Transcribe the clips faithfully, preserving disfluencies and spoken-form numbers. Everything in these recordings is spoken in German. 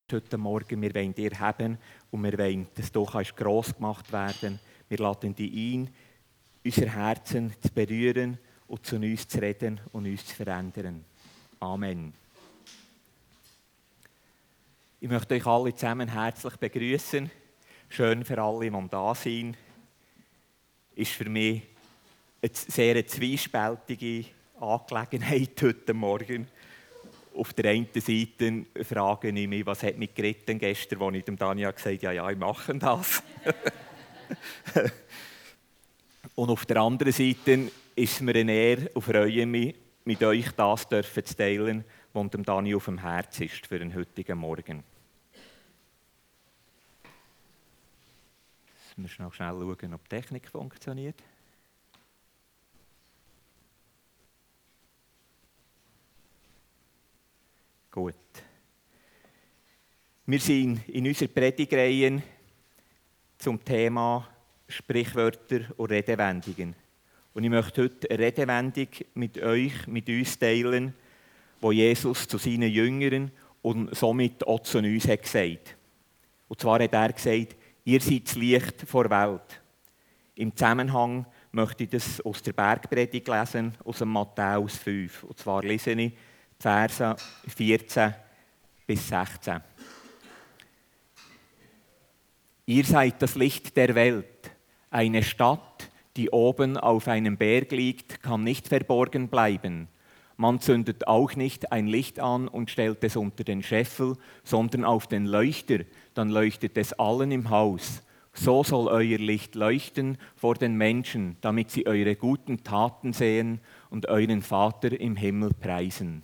heute Morgen. Wir wollen dir haben und wir wollen, dass du gross gemacht werden. Wir laden dich ein, unser Herzen zu berühren und zu uns zu reden und uns zu verändern. Amen. Ich möchte euch alle zusammen herzlich begrüßen. Schön für alle, die da sind. Ist für mich eine sehr zwiespältige Angelegenheit heute Morgen. Auf der einen Seite frage ich mich, was hat mich geritten gestern, als ich dem Daniel gesagt habe, ja, ja, ich mache das. Und auf der anderen Seite ist es mir eine Ehre und freue mich, mit euch das zu teilen, was dem Daniel auf dem Herz ist für den heutigen Morgen. Jetzt müssen wir noch schnell schauen, ob die Technik funktioniert. Gut. Wir sind in unserer Predigtreihe zum Thema Sprichwörter und Redewendungen. Und ich möchte heute eine Redewendung mit euch, mit uns teilen, die Jesus zu seinen Jüngern und somit auch zu uns hat gesagt. Und zwar hat er gesagt, ihr seid das Licht der Welt. Im Zusammenhang möchte ich das aus der Bergpredigt lesen, aus dem Matthäus fünf. Und zwar lese ich Verse vierzehn bis sechzehn. Ihr seid das Licht der Welt. Eine Stadt, die oben auf einem Berg liegt, kann nicht verborgen bleiben. Man zündet auch nicht ein Licht an und stellt es unter den Scheffel, sondern auf den Leuchter, dann leuchtet es allen im Haus. So soll euer Licht leuchten vor den Menschen, damit sie eure guten Taten sehen und euren Vater im Himmel preisen.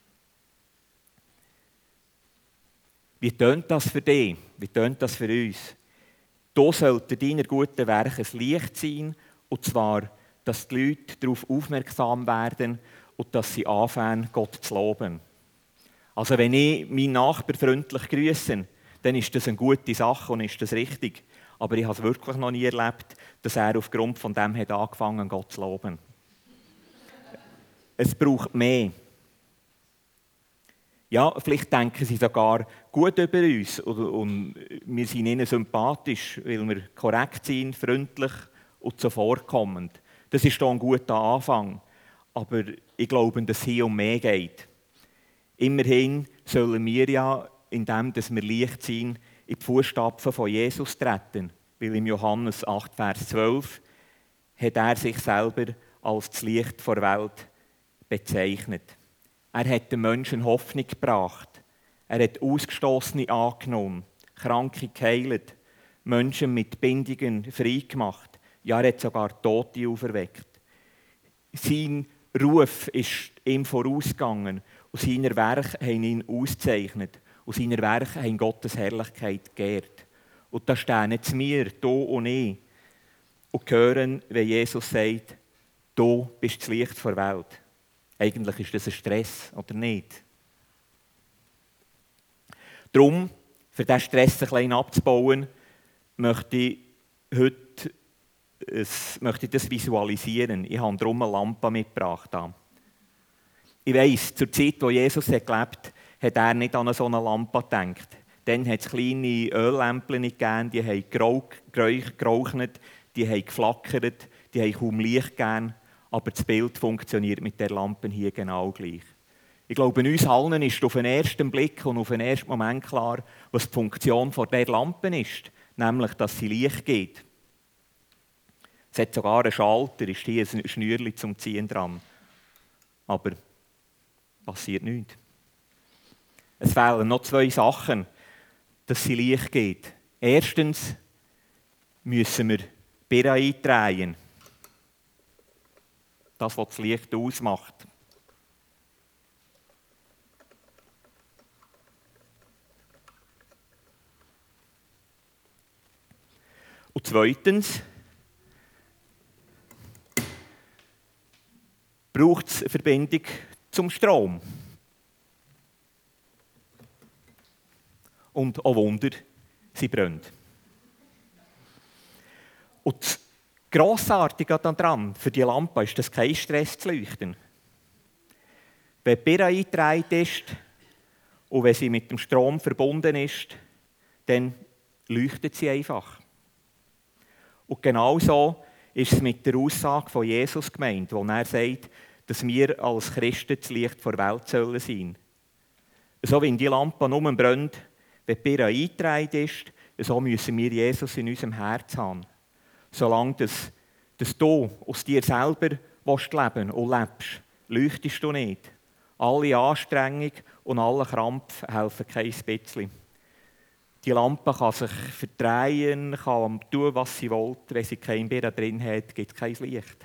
Wie tönt das für dich? Wie tönt das für uns? Da sollte deiner guten Werke ein Licht sein, und zwar, dass die Leute darauf aufmerksam werden und dass sie anfangen, Gott zu loben. Also wenn ich meinen Nachbarn freundlich grüße, dann ist das eine gute Sache und ist das richtig. Aber ich habe es wirklich noch nie erlebt, dass er aufgrund von dem hat angefangen, Gott zu loben. Es braucht mehr. Ja, vielleicht denken sie sogar gut über uns und wir sind ihnen sympathisch, weil wir korrekt sind, freundlich und zuvorkommend. Das ist doch ein guter Anfang. Aber ich glaube, dass es hier um mehr geht. Immerhin sollen wir ja, indem wir Licht sind, in die Fußstapfen von Jesus treten. Weil im Johannes acht, Vers zwölf hat er sich selber als das Licht der Welt bezeichnet. Er hat den Menschen Hoffnung gebracht. Er hat Ausgestossene angenommen, Kranke geheilt, Menschen mit Bindungen frei gemacht. Ja, er hat sogar Tote auferweckt. Sein Ruf ist ihm vorausgegangen und seine Werke haben ihn ausgezeichnet. Und seine Werke haben Gottes Herrlichkeit geehrt. Und da stehen jetzt wir, du und ich, und hören, wenn Jesus sagt, du bist das Licht der Welt. Eigentlich ist das ein Stress, oder nicht? Darum, für diesen Stress ein bisschen abzubauen, möchte ich heute es, möchte ich das visualisieren. Ich habe darum eine Lampe mitgebracht. Ich weiss, zur Zeit, wo Jesus hat gelebt hat, hat er nicht an so eine Lampe gedacht. Dann hat es kleine Öllämpchen gegeben, die haben geraucht, die haben geflackert, die haben kaum Licht gegeben. Aber das Bild funktioniert mit der Lampe hier genau gleich. Ich glaube, uns allen ist auf den ersten Blick und auf den ersten Moment klar, was die Funktion von dieser Lampe ist, nämlich, dass sie Licht gibt. Es hat sogar einen Schalter, ist hier ein Schnürchen zum Ziehen dran. Aber passiert nichts. Es fehlen noch zwei Sachen, dass sie Licht gibt. Erstens müssen wir Birne eindrehen. Das, was das Licht ausmacht. Und zweitens braucht es eine Verbindung zum Strom. Und auch Wunder, sie brennt. Und das Grossartige daran, für die Lampe ist das kein Stress zu leuchten. Wenn die Birne eingetragen ist Und wenn sie mit dem Strom verbunden ist, dann leuchtet sie einfach. Und genau so ist es mit der Aussage von Jesus gemeint, wo er sagt, dass wir als Christen das Licht der Welt sollen sein. So wie die Lampe nur brennt, wenn die Birne eingetragen ist, so müssen wir Jesus in unserem Herz haben. Solange das, dass du aus dir selber leben und lebst, leuchtest du nicht. Alle Anstrengung und alle Krampf helfen kein bisschen. Die Lampe kann sich verdrehen, kann tun, was sie will. Wenn sie kein Birne drin hat, gibt es kein Licht.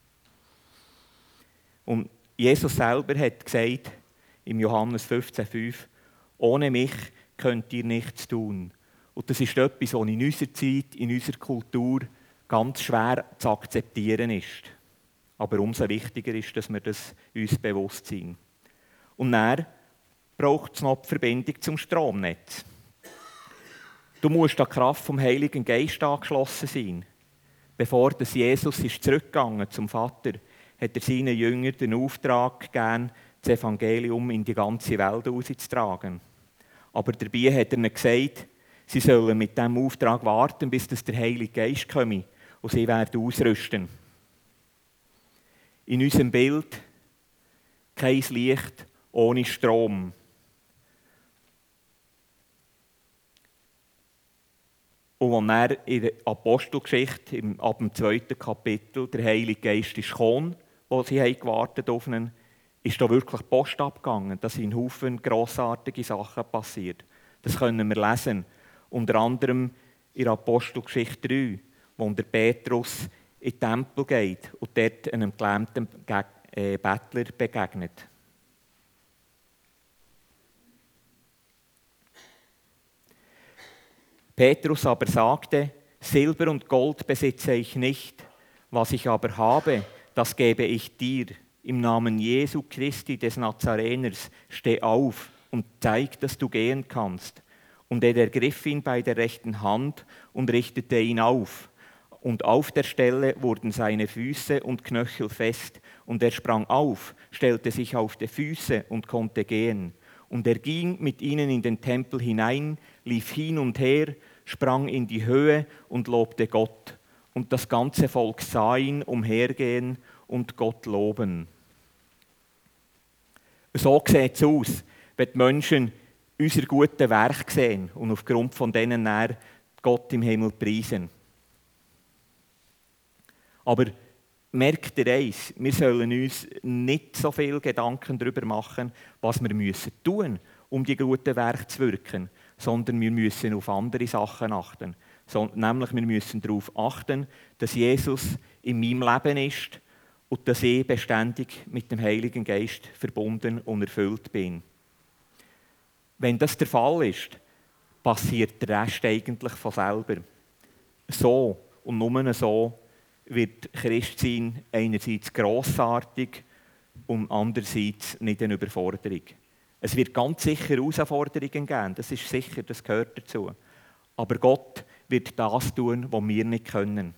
Und Jesus selber hat gesagt, im Johannes fünfzehn fünf, ohne mich könnt ihr nichts tun. Und das ist etwas, was in unserer Zeit, in unserer Kultur ganz schwer zu akzeptieren ist. Aber umso wichtiger ist, dass wir das uns bewusst sind. Und dann braucht es noch die Verbindung zum Stromnetz. Du musst an die Kraft vom Heiligen Geist angeschlossen sein. Bevor das Jesus ist zurückgegangen zum Vater, hat er seinen Jüngern den Auftrag gegeben, das Evangelium in die ganze Welt auszutragen. Aber dabei hat er ihnen gesagt, sie sollen mit diesem Auftrag warten, bis der Heilige Geist komme und sie werden ausrüsten. In unserem Bild kein Licht ohne Strom. Und als er in der Apostelgeschichte, ab dem zweiten Kapitel, der Heilige Geist ist gekommen, wo sie gewartet auf ihn, ist da wirklich Post abgegangen. Da sind Haufen grossartige Sachen passiert. Das können wir lesen. Unter anderem in der Apostelgeschichte drei, wo der Petrus in den Tempel geht und dort einem gelähmten Bettler begegnet. Petrus aber sagte, Silber und Gold besitze ich nicht, was ich aber habe, das gebe ich dir. Im Namen Jesu Christi des Nazareners, steh auf und zeig, dass du gehen kannst. Und er ergriff ihn bei der rechten Hand und richtete ihn auf. Und auf der Stelle wurden seine Füße und Knöchel fest. Und er sprang auf, stellte sich auf die Füße und konnte gehen. Und er ging mit ihnen in den Tempel hinein, lief hin und her, sprang in die Höhe und lobte Gott. Und das ganze Volk sah ihn umhergehen und Gott loben. So sieht es aus, wenn die Menschen unser gutes Werk sehen und aufgrund von denen er Gott im Himmel preisen. Aber merkt ihr eins, wir sollen uns nicht so viel Gedanken darüber machen, was wir müssen tun, um die guten Werke zu wirken, sondern wir müssen auf andere Sachen achten. So, nämlich wir müssen darauf achten, dass Jesus in meinem Leben ist und dass ich beständig mit dem Heiligen Geist verbunden und erfüllt bin. Wenn das der Fall ist, passiert der Rest eigentlich von selber. So und nur so wird Christsein einerseits grossartig und andererseits nicht eine Überforderung. Es wird ganz sicher Herausforderungen geben, das ist sicher, das gehört dazu. Aber Gott wird das tun, was wir nicht können.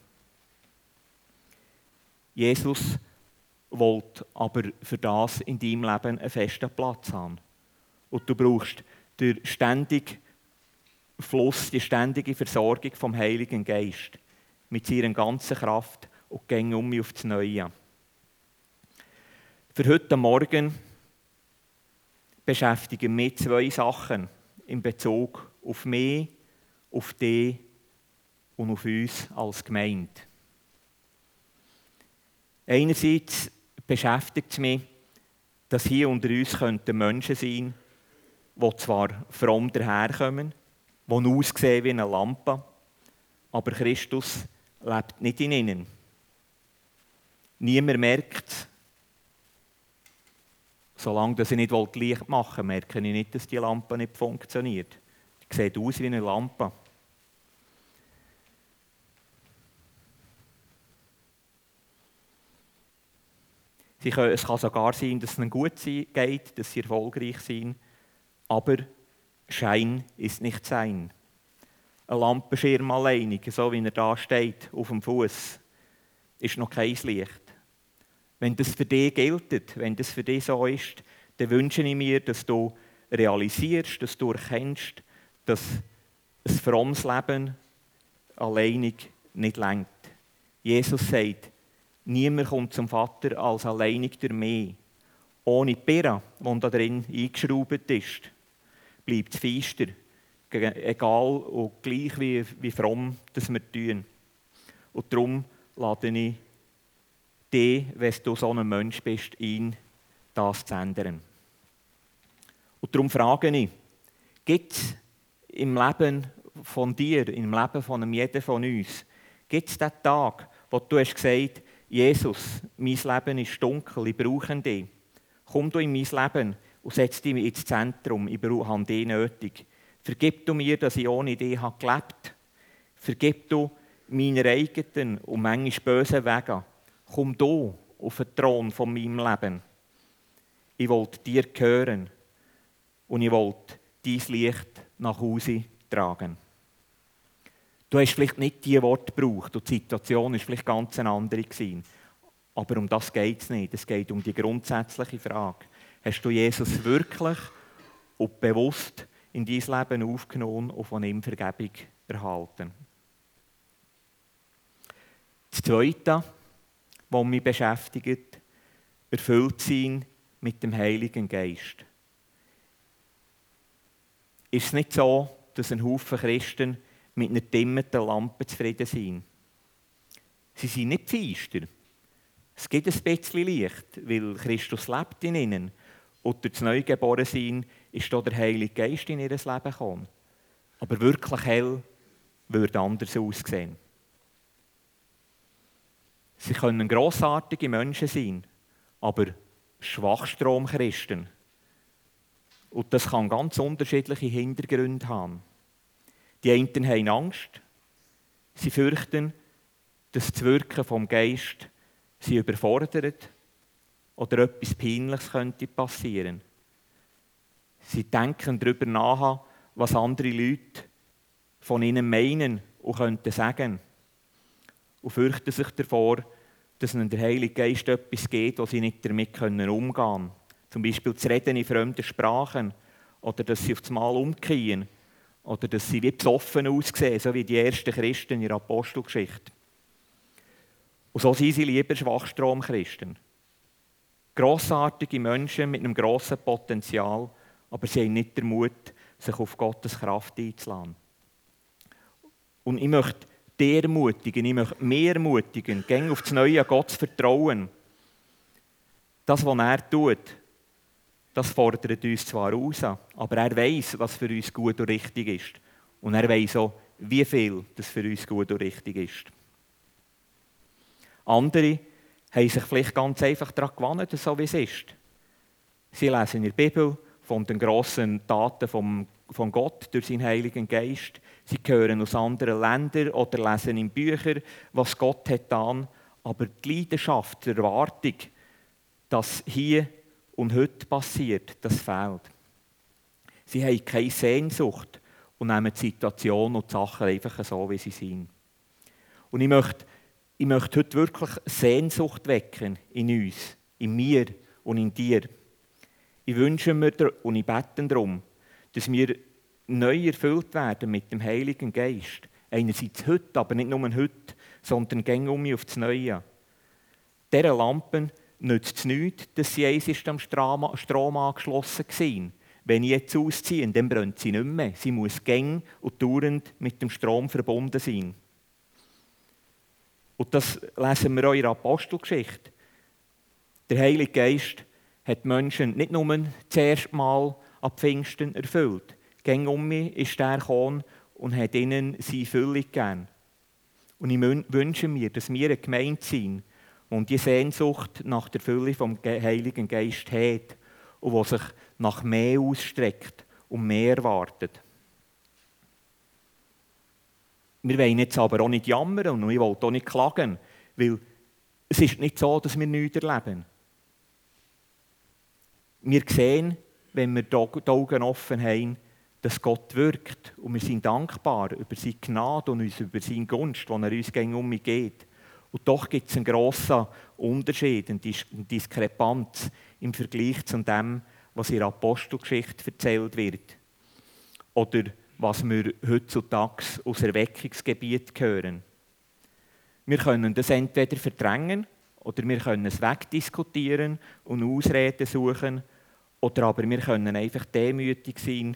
Jesus wollte aber für das in deinem Leben einen festen Platz haben. Und du brauchst den ständigen Fluss, die ständige Versorgung vom Heiligen Geist mit seiner ganzen Kraft und gehen um mich auf das Neue. Für heute Morgen beschäftigen mich zwei Sachen in Bezug auf mich, auf dich und auf uns als Gemeinde. Einerseits beschäftigt es mich, dass hier unter uns könnten Menschen sein, die zwar fromm daherkommen, die aussehen wie eine Lampe, aber Christus lebt nicht in ihnen. Niemand merkt es. Solange ich nicht Licht machen will, merke ich nicht, dass die Lampe nicht funktioniert. Die sieht aus wie eine Lampe. Sie können, es kann sogar sein, dass es ihnen gut geht, dass sie erfolgreich sind, aber Schein ist nicht sein. Ein Lampenschirm alleinig, so wie er da steht, auf dem Fuß, ist noch kein Licht. Wenn das für dich gilt, wenn das für dich so ist, dann wünsche ich mir, dass du realisierst, dass du erkennst, dass ein frommes Leben alleinig nicht reicht. Jesus sagt, niemand kommt zum Vater als alleinig durch mich. Ohne die Birne, die da drin eingeschraubt ist, bleibt es feister. Egal und gleich wie, wie fromm das wir tun. Und darum lade ich dich, wenn du so ein Mensch bist, ein, das zu ändern. Und darum frage ich, gibt es im Leben von dir, im Leben von jedem von uns, gibt es den Tag, wo du hast gesagt, Jesus, mein Leben ist dunkel, ich brauche dich. Komm du in mein Leben und setz dich ins Zentrum, ich habe dich nötig. Vergib du mir, dass ich ohne dich habe gelebt. Vergib du meine eigenen und manchmal bösen Wege. Komm du auf den Thron von meinem Leben. Ich wollte dir gehören und ich wollte dein Licht nach Hause tragen. Du hast vielleicht nicht diese Worte gebraucht und die Situation war vielleicht ganz eine andere gewesen. Aber um das geht es nicht. Es geht um die grundsätzliche Frage. Hast du Jesus wirklich und bewusst in dein Leben aufgenommen und von ihm Vergebung erhalten? Das Zweite, was mich beschäftigt, erfüllt sein mit dem Heiligen Geist. Ist es nicht so, dass ein Haufen Christen mit einer dimmenden Lampe zufrieden sind? Sie sind nicht feister. Es gibt ein bisschen Licht, weil Christus lebt in ihnen. Und durch das Neugeborensein ist hier der Heilige Geist in ihr Leben gekommen. Aber wirklich hell würde anders aussehen. Sie können grossartige Menschen sein, aber Schwachstromchristen. Und das kann ganz unterschiedliche Hintergründe haben. Die einen haben Angst. Sie fürchten, dass das Wirken vom Geist sie überfordert oder etwas Peinliches könnte passieren. Sie denken darüber nach, was andere Leute von ihnen meinen und könnten sagen. Und fürchten sich davor, dass ihnen der Heilige Geist etwas gibt, wo sie nicht damit umgehen können. Zum Beispiel zu reden in fremden Sprachen oder dass sie auf das Mal umkehren oder dass sie wie besoffen aussehen, so wie die ersten Christen in der Apostelgeschichte. Und so sind sie lieber Schwachstromchristen. Grossartige Menschen mit einem grossen Potenzial, aber sie haben nicht den Mut, sich auf Gottes Kraft einzulassen. Und ich möchte dich ermutigen, ich möchte mich ermutigen, geh auf das neue Gott zu vertrauen. Das, was er tut, das fordert uns zwar raus, aber er weiss, was für uns gut und richtig ist. Und er weiss auch, wie viel das für uns gut und richtig ist. Andere haben sich vielleicht ganz einfach daran gewöhnt, so wie es ist. Sie lesen in der Bibel von den grossen Taten vom, von Gott durch seinen Heiligen Geist. Sie hören aus anderen Ländern oder lesen in Büchern, was Gott hat getan. Aber die Leidenschaft, die Erwartung, dass hier und heute passiert, das fehlt. Sie haben keine Sehnsucht und nehmen die Situation und die Sachen einfach so, wie sie sind. Und ich möchte Ich möchte heute wirklich Sehnsucht wecken in uns, in mir und in dir. Ich wünsche mir und ich bete darum, dass wir neu erfüllt werden mit dem Heiligen Geist. Einerseits heute, aber nicht nur heute, sondern gäng um mich auf das Neue. Dieser Lampen nützt es nichts, dass sie eins ist am Strom, Strom angeschlossen war. Wenn ich jetzt ausziehe, dann brennt sie nicht mehr. Sie muss gäng und dauernd mit dem Strom verbunden sein. Und das lesen wir auch in der Apostelgeschichte. Der Heilige Geist hat die Menschen nicht nur das erste Mal ab Pfingsten erfüllt. Gäng um mich ist er gekommen und hat ihnen seine Fülle gegeben. Und ich wünsche mir, dass wir eine Gemeinde sind und die Sehnsucht nach der Fülle vom Heiligen Geist hat und die sich nach mehr ausstreckt und mehr erwartet. Wir wollen jetzt aber auch nicht jammern und ich will auch nicht klagen, weil es ist nicht so, dass wir nichts erleben. Wir sehen, wenn wir die Augen offen haben, dass Gott wirkt und wir sind dankbar über seine Gnade und über seine Gunst, die er uns gegen um mich geht. Und doch gibt es einen grossen Unterschied, eine Diskrepanz im Vergleich zu dem, was in der Apostelgeschichte erzählt wird. Oder was wir heutzutage aus Erweckungsgebiet hören. Wir können das entweder verdrängen oder wir können es wegdiskutieren und Ausreden suchen. Oder aber wir können einfach demütig sein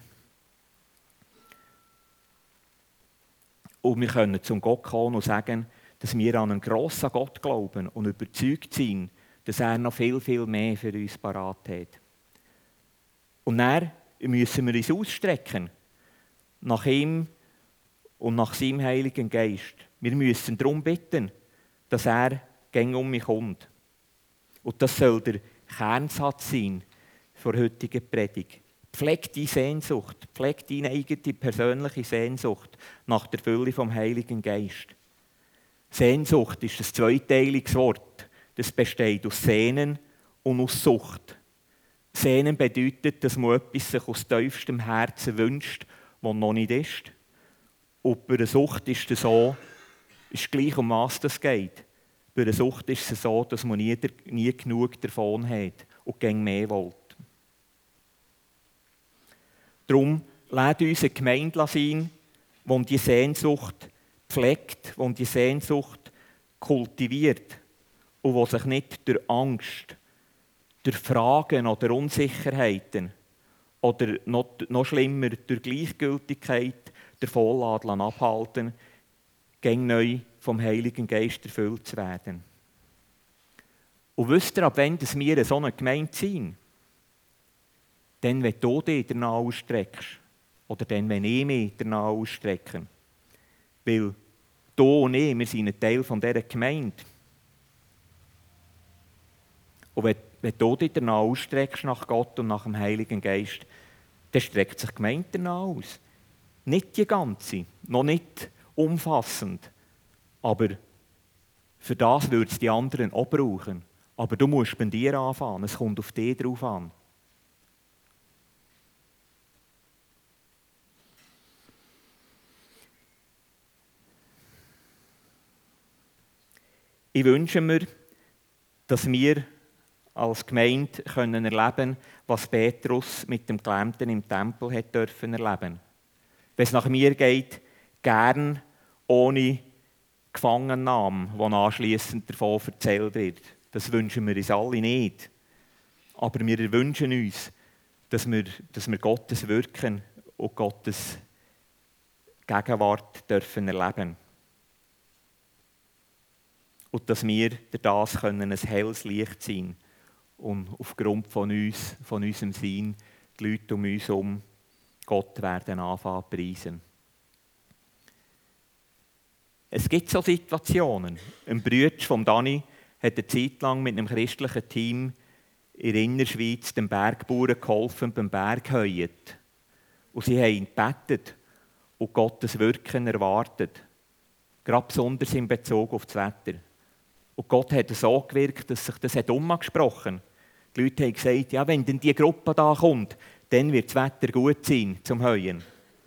und wir können zum Gott kommen und sagen, dass wir an einen grossen Gott glauben und überzeugt sind, dass er noch viel, viel mehr für uns parat hat. Und dann müssen wir uns ausstrecken nach ihm und nach seinem Heiligen Geist. Wir müssen darum bitten, dass er gegen um mich kommt. Und das soll der Kernsatz sein der heutigen Predigt. Pfleg die Sehnsucht, pfleg deine eigene persönliche Sehnsucht nach der Fülle vom Heiligen Geist. Sehnsucht ist ein zweiteiliges Wort. Das besteht aus Sehnen und aus Sucht. Sehnen bedeutet, dass man etwas sich aus tiefstem Herzen wünscht, was noch nicht ist. Und bei einer Sucht ist es so, ist gleich um was es geht. Bei einer Sucht ist es so, dass man nie, nie genug davon hat und gern mehr will. Darum lädt uns eine Gemeinde sein, die die Sehnsucht pflegt, die die Sehnsucht kultiviert und die sich nicht durch Angst, durch Fragen oder Unsicherheiten oder noch, noch schlimmer durch Gleichgültigkeit davon abhalten, gegen neu vom Heiligen Geist erfüllt zu werden. Und wisst ihr, ab wann wir so eine Gemeinde sind? Dann, wenn du dich danach ausstreckst. Oder dann, wenn ich mich danach ausstrecke. Weil du und ich, wir sind ein Teil von dieser Gemeinde. Und wenn, wenn du dich danach ausstreckst nach Gott und nach dem Heiligen Geist, dann streckt sich die Gemeinde danach aus. Nicht die ganze, noch nicht umfassend. Aber für das würde es die anderen auch brauchen. Aber du musst bei dir anfangen, es kommt auf dich drauf an. Ich wünsche mir, dass wir als Gemeinde können erleben, was Petrus mit dem Gelähmten im Tempel hat dürfen erleben. Wenn es nach mir geht, gern ohne Gefangennahme, die anschliessend davon erzählt wird. Das wünschen wir uns alle nicht. Aber wir wünschen uns, dass wir, dass wir Gottes Wirken und Gottes Gegenwart dürfen erleben. Und dass wir durch das können ein helles Licht sein und aufgrund von uns, von unserem Sein, die Leute um uns herum Gott werden anfangen zu preisen. Es gibt so Situationen. Ein Bruder von Dani hat eine Zeit lang mit einem christlichen Team in der Innerschweiz den Bergbauern geholfen beim Bergheuen. Und sie haben gebetet und Gottes Wirken erwartet. Gerade besonders in Bezug auf das Wetter. Und Gott hat so gewirkt, dass sich das umgesprochen hat. Die Leute haben gesagt, ja, wenn denn die Gruppe da kommt, dann wird das Wetter gut sein zum Heuen.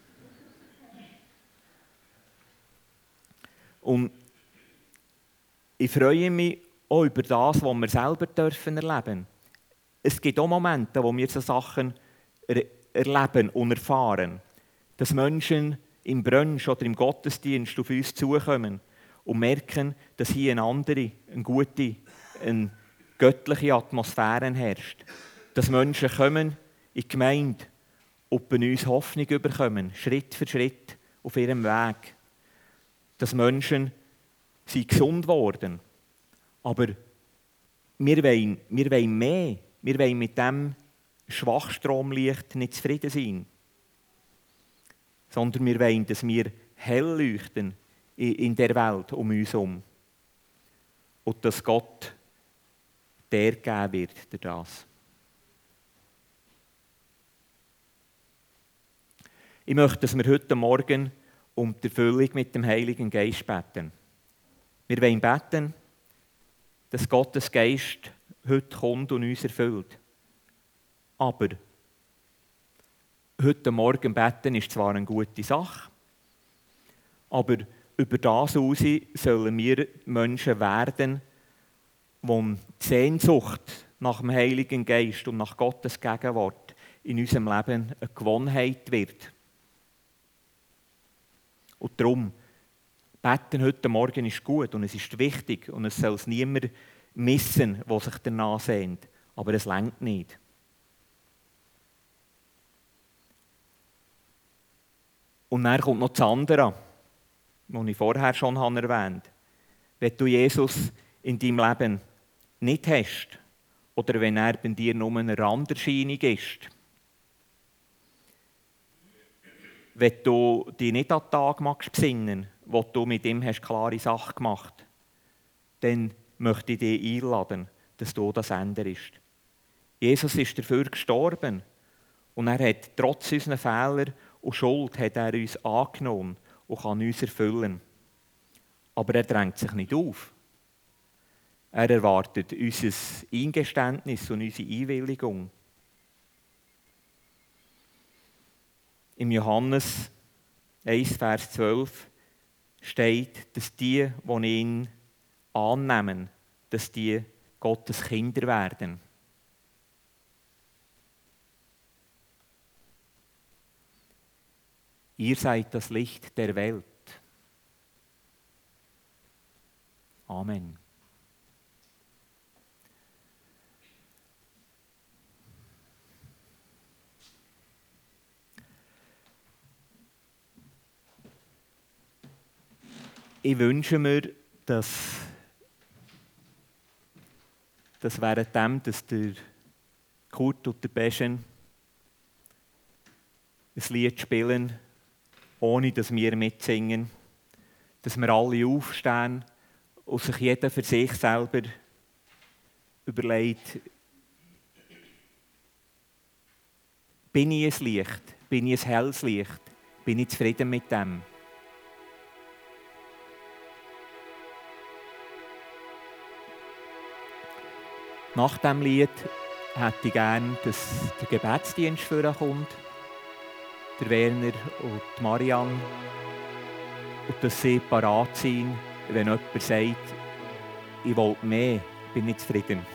Und ich freue mich auch über das, was wir selber dürfen erleben. Es gibt auch Momente, wo wir so Sachen er- erleben und erfahren. Dass Menschen im Brunch oder im Gottesdienst auf uns zukommen und merken, dass hier eine andere, eine gute, eine göttliche Atmosphäre herrscht. Dass Menschen kommen in die Gemeinde und bei uns Hoffnung bekommen, Schritt für Schritt auf ihrem Weg. Dass Menschen sind gesund worden. Aber wir wollen, wir wollen mehr. Wir wollen mit dem Schwachstromlicht nicht zufrieden sein. Sondern wir wollen, dass wir hell leuchten in der Welt um uns herum. Und dass Gott der geben wird durch das. Ich möchte, dass wir heute Morgen um die Erfüllung mit dem Heiligen Geist beten. Wir wollen beten, dass Gottes Geist heute kommt und uns erfüllt. Aber heute Morgen beten ist zwar eine gute Sache, aber über das hinaus sollen wir Menschen werden, die die Sehnsucht nach dem Heiligen Geist und nach Gottes Gegenwart in unserem Leben eine Gewohnheit wird. Und darum, beten heute Morgen ist gut und es ist wichtig und es soll es niemand missen, der sich danach sehnt. Aber es reicht nicht. Und dann kommt noch das andere, das ich vorher schon erwähnt habe. Wenn du Jesus in deinem Leben nicht hast, oder wenn er bei dir nur eine Randerscheinung ist, wenn du dich nicht an den Tag magst besinnen, wo du mit ihm hast klare Sache gemacht hast, dann möchte ich dich einladen, dass du das änderst. Jesus ist dafür gestorben und er hat trotz unserer Fehler und Schuld hat er uns angenommen und kann uns erfüllen. Aber er drängt sich nicht auf. Er erwartet unser Eingeständnis und unsere Einwilligung. Im Johannes eins, Vers zwölf steht, dass die, die ihn annehmen, dass die Gottes Kinder werden. Ihr seid das Licht der Welt. Amen. Ich wünsche mir, dass, dass währenddem, dass der Kurt und der Beschen ein Lied spielen, ohne dass wir mitsingen, dass wir alle aufstehen und sich jeder für sich selber überlegt, bin ich ein Licht, bin ich ein helles Licht, bin ich zufrieden mit dem? Nach diesem Lied hätte ich gerne, dass der Gebetsdienst vorkommt, der Werner und die Marianne, und dass sie parat sind, wenn jemand sagt, ich will mehr, bin nicht zufrieden.